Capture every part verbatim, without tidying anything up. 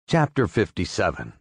Chapter fifty-seven.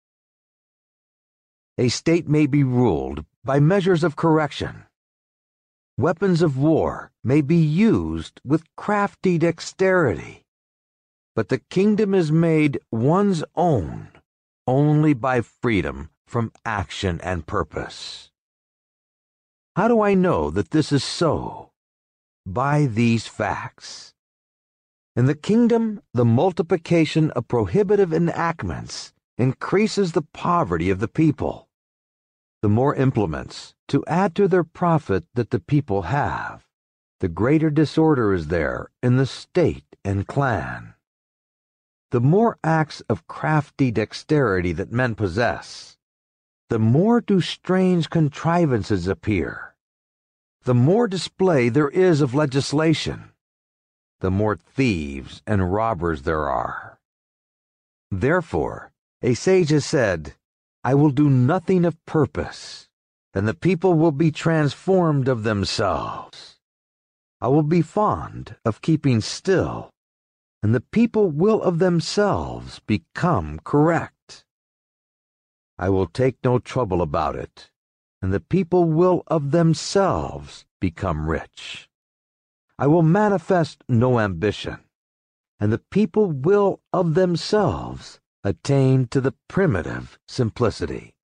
A state may be ruled by measures of correction. Weapons of war may be used with crafty dexterity, but the kingdom is made one's own only by freedom from action and purpose. How do I know that this is so? By these facts. In the kingdom, the multiplication of prohibitive enactments increases the poverty of the people. The more implements to add to their profit that the people have, the greater disorder is there in the state and clan. The more acts of crafty dexterity that men possess, the more do strange contrivances appear. The more display there is of legislation, the more thieves and robbers there are. Therefore, a sage has said, I will do nothing of purpose, and the people will be transformed of themselves. I will be fond of keeping still, and the people will of themselves become correct. I will take no trouble about it, and the people will of themselves become rich. I will manifest no ambition, and the people will of themselves attain to the primitive simplicity.